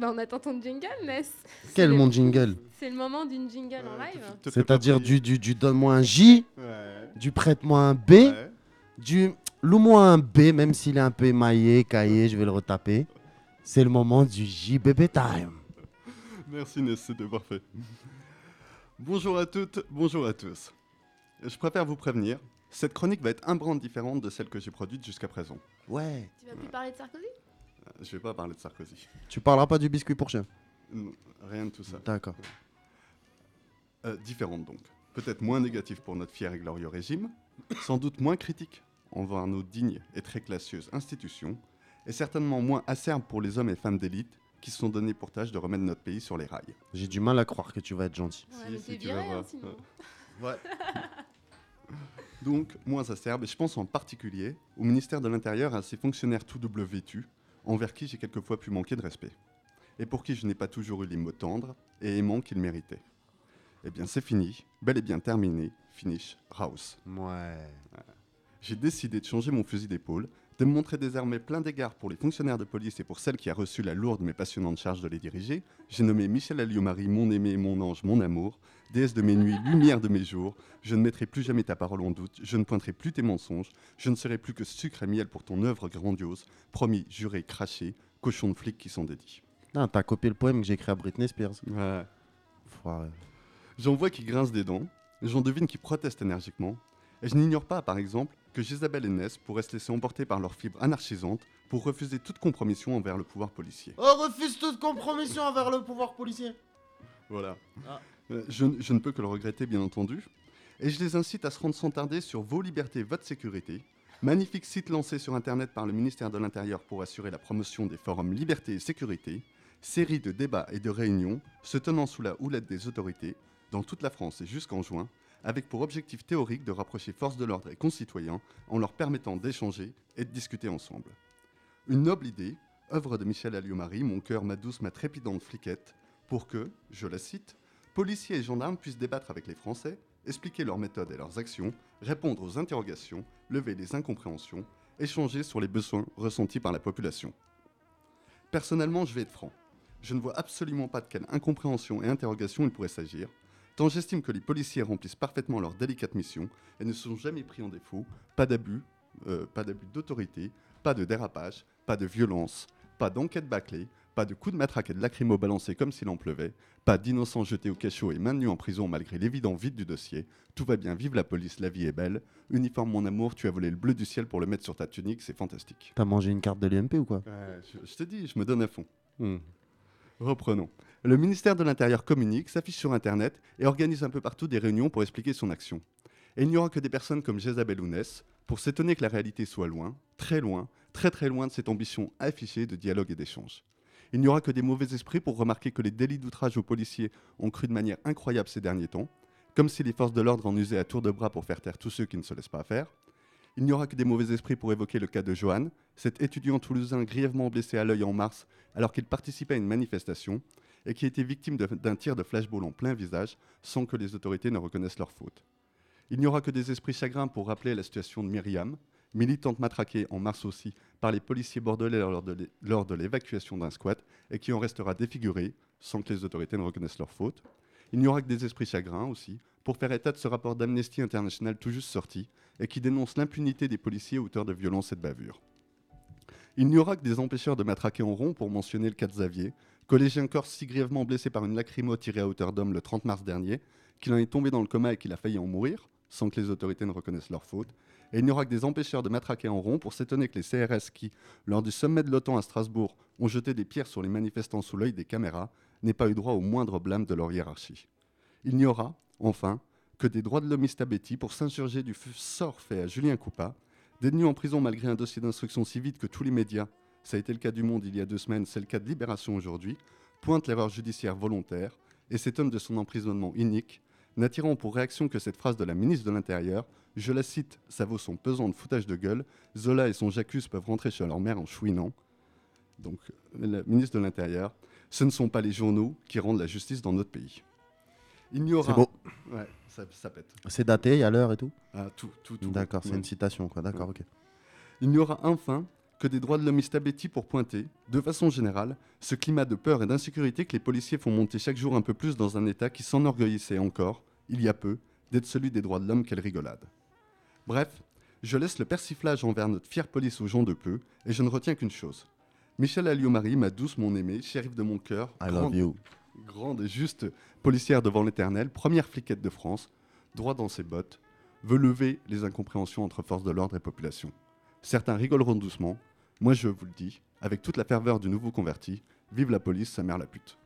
on attend ton jingle, Ness. Quel mon jingle? C'est le moment d'une jingle en live. C'est-à-dire du donne-moi un J, du prête-moi un B, du loue-moi un B, même s'il est un peu émaillé, caillé, je vais le retaper. C'est le moment du JBB Time. Merci Ness, c'était parfait. Bonjour à toutes, bonjour à tous. Je préfère vous prévenir, cette chronique va être un brin différente de celle que j'ai produite jusqu'à présent. Ouais. Tu vas plus parler de Sarkozy? Je vais pas parler de Sarkozy. Tu parleras pas du biscuit pour chien? Rien de tout ça. D'accord. Différente donc. Peut-être moins négative pour notre fier et glorieux régime, sans doute moins critique envers nos dignes et très classieuses institutions, et certainement moins acerbe pour les hommes et femmes d'élite qui se sont donnés pour tâche de remettre notre pays sur les rails. J'ai du mal à croire que tu vas être gentil. Ouais, mais t'es viré, hein, sinon. Ouais. Donc, moins acerbe, et je pense en particulier au ministère de l'Intérieur et à ses fonctionnaires tout double vêtus, envers qui j'ai quelquefois pu manquer de respect, et pour qui je n'ai pas toujours eu les mots tendres et aimants qu'ils méritaient. Eh bien, c'est fini, bel et bien terminé, finish, house. Ouais. J'ai décidé de changer mon fusil d'épaule, de me montrer désormais plein d'égards pour les fonctionnaires de police et pour celle qui a reçu la lourde mais passionnante charge de les diriger. J'ai nommé Michèle Alliot-Marie, mon aimé, mon ange, mon amour, déesse de mes nuits, lumière de mes jours. Je ne mettrai plus jamais ta parole en doute, je ne pointerai plus tes mensonges, je ne serai plus que sucre et miel pour ton œuvre grandiose, promis, juré, craché, cochon de flic qui s'en dédie. Ah, t'as copié le poème que j'ai écrit à Britney Spears. Ouais. Foiré. J'en vois qui grincent des dents, j'en devine qui protestent énergiquement, et je n'ignore pas, par exemple, que Jésabel et Ness pourraient se laisser emporter par leurs fibres anarchisantes pour refuser toute compromission envers le pouvoir policier. Oh, refuse toute compromission envers le pouvoir policier. Voilà. Ah. Je ne peux que le regretter, bien entendu. Et je les incite à se rendre sans tarder sur Vos Libertés, Votre Sécurité, magnifique site lancé sur Internet par le ministère de l'Intérieur pour assurer la promotion des forums Liberté et Sécurité, série de débats et de réunions se tenant sous la houlette des autorités, dans toute la France et jusqu'en juin, avec pour objectif théorique de rapprocher forces de l'ordre et concitoyens en leur permettant d'échanger et de discuter ensemble. Une noble idée, œuvre de Michèle Alliot-Marie, mon cœur, ma douce, ma trépidante fliquette, pour que, je la cite, policiers et gendarmes puissent débattre avec les Français, expliquer leurs méthodes et leurs actions, répondre aux interrogations, lever les incompréhensions, échanger sur les besoins ressentis par la population. Personnellement, je vais être franc. Je ne vois absolument pas de quelle incompréhension et interrogation il pourrait s'agir, tant j'estime que les policiers remplissent parfaitement leur délicate mission et ne sont jamais pris en défaut, pas d'abus d'autorité, pas de dérapage, pas de violence, pas d'enquête bâclée, pas de coups de matraque et de lacrymo balancés comme s'il en pleuvait, pas d'innocents jetés au cachot et maintenus en prison malgré l'évident vide du dossier. Tout va bien, vive la police, la vie est belle. Uniforme mon amour, tu as volé le bleu du ciel pour le mettre sur ta tunique, c'est fantastique. T'as mangé une carte de l'IMP ou quoi? Je te dis, je me donne à fond. Reprenons. Le ministère de l'Intérieur communique, s'affiche sur Internet et organise un peu partout des réunions pour expliquer son action. Et il n'y aura que des personnes comme Jésabel ou Ness pour s'étonner que la réalité soit loin, très très loin de cette ambition affichée de dialogue et d'échange. Il n'y aura que des mauvais esprits pour remarquer que les délits d'outrage aux policiers ont cru de manière incroyable ces derniers temps, comme si les forces de l'ordre en usaient à tour de bras pour faire taire tous ceux qui ne se laissent pas faire. Il n'y aura que des mauvais esprits pour évoquer le cas de Johan, cet étudiant toulousain grièvement blessé à l'œil en mars alors qu'il participait à une manifestation et qui était victime d'un tir de flashball en plein visage sans que les autorités ne reconnaissent leur faute. Il n'y aura que des esprits chagrins pour rappeler la situation de Myriam, militante matraquée en mars aussi par les policiers bordelais lors de l'évacuation d'un squat et qui en restera défigurée sans que les autorités ne reconnaissent leur faute. Il n'y aura que des esprits chagrins aussi pour faire état de ce rapport d'Amnesty International tout juste sorti et qui dénonce l'impunité des policiers auteurs de violences et de bavures. Il n'y aura que des empêcheurs de matraquer en rond pour mentionner le cas de Xavier, collégien corse si grièvement blessé par une lacrymo tirée à hauteur d'homme le 30 mars dernier, qu'il en est tombé dans le coma et qu'il a failli en mourir, sans que les autorités ne reconnaissent leur faute. Et il n'y aura que des empêcheurs de matraquer en rond pour s'étonner que les CRS qui, lors du sommet de l'OTAN à Strasbourg, ont jeté des pierres sur les manifestants sous l'œil des caméras, n'aient pas eu droit au moindre blâme de leur hiérarchie. Il n'y aura, enfin, que des droits de l'homiste abétis pour s'insurger du sort fait à Julien Coupat, détenu en prison malgré un dossier d'instruction si vide que tous les médias, ça a été le cas du Monde il y a 2 semaines, c'est le cas de Libération aujourd'hui, pointent l'erreur judiciaire volontaire et s'étonnent de son emprisonnement inique, n'attirant pour réaction que cette phrase de la ministre de l'Intérieur, je la cite, ça vaut son pesant de foutage de gueule, Zola et son J'accuse peuvent rentrer chez leur mère en chouinant. Donc, la ministre de l'Intérieur, ce ne sont pas les journaux qui rendent la justice dans notre pays. Il n'y aura... C'est beau. Ouais, ça pète. C'est daté, il y a l'heure et tout? Ah, tout. D'accord, c'est une citation, quoi. D'accord, ok. Il n'y aura enfin que des droits de l'homme abétis pour pointer, de façon générale, ce climat de peur et d'insécurité que les policiers font monter chaque jour un peu plus dans un État qui s'enorgueillissait encore, il y a peu, d'être celui des droits de l'homme. Quelle rigolade. Bref, je laisse le persiflage envers notre fière police aux gens de peu, et je ne retiens qu'une chose. Michèle Alliot-Marie, ma douce, mon aimée, shérif de mon cœur, grande et juste policière devant l'éternel, première fliquette de France, droit dans ses bottes, veut lever les incompréhensions entre forces de l'ordre et population. Certains rigoleront doucement, moi je vous le dis, avec toute la ferveur du nouveau converti, vive la police, sa mère la pute.